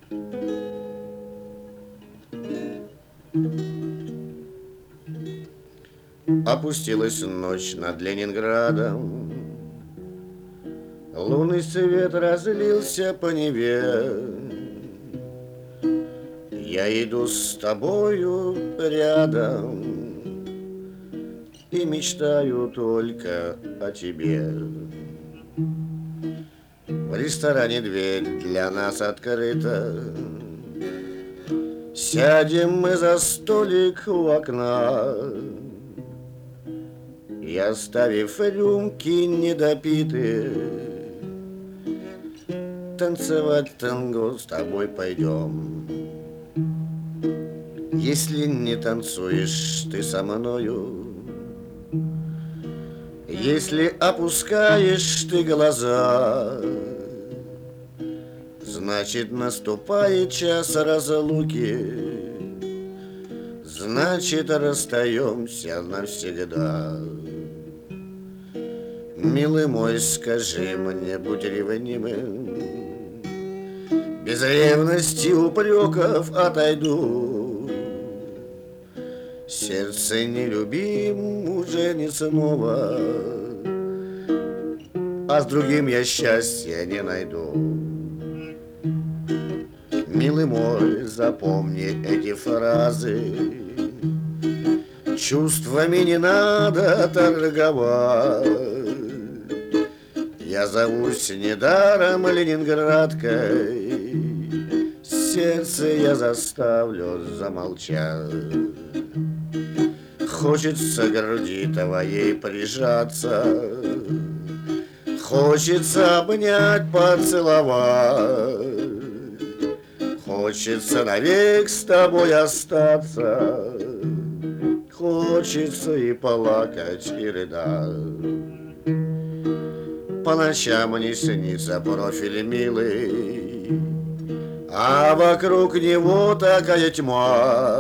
Опустилась ночь над Ленинградом, лунный свет разлился по Неве. Я иду с тобою рядом и мечтаю только о тебе. В ресторане дверь для нас открыта, сядем мы за столик у окна, и, оставив рюмки недопитые, танцевать танго с тобой пойдем. Если не танцуешь ты со мною, если опускаешь ты глаза, значит, наступает час разлуки, значит, расстаемся навсегда. Милый мой, скажи мне, будь ревнимым, без ревности упреков отойду. Сердце нелюбим уже не снова, а с другим я счастья не найду. Милый мой, запомни эти фразы, чувствами не надо торговать. Я зовусь недаром ленинградкой, сердце я заставлю замолчать. Хочется к груди твоей прижаться, хочется обнять, поцеловать, хочется навек с тобой остаться, хочется и плакать, и рыдать. По ночам мне снится профиль милый, а вокруг него такая тьма.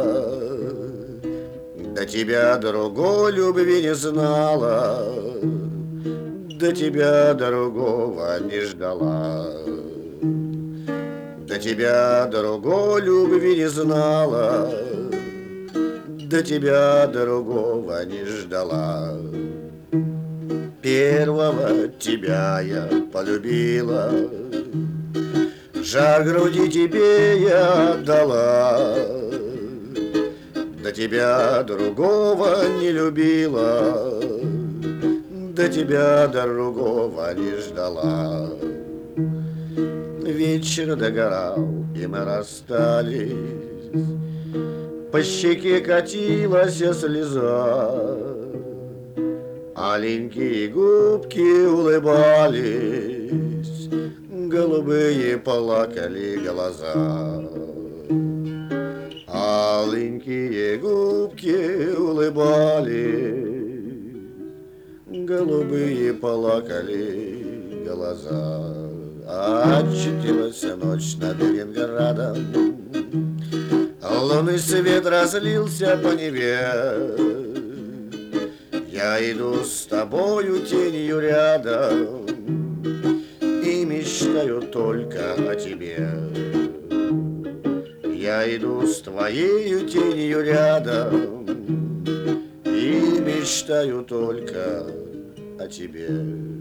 До тебя другой любви не знала, до тебя другого не ждала. До тебя другой любви не знала, до тебя другого не ждала. Первого тебя я полюбила, жар груди тебе я отдала. До тебя другого не любила, до тебя другого не ждала. Вечер догорал, и мы расстались, по щеке катилась слеза, аленькие губки улыбались, голубые плакали глаза. Аленькие губки улыбались, голубые плакали глаза. Очутилась ночь над Ленинградом, лунный свет разлился по Неве. Я иду с тобою тенью рядом и мечтаю только о тебе. Я иду с твоею тенью рядом и мечтаю только о тебе.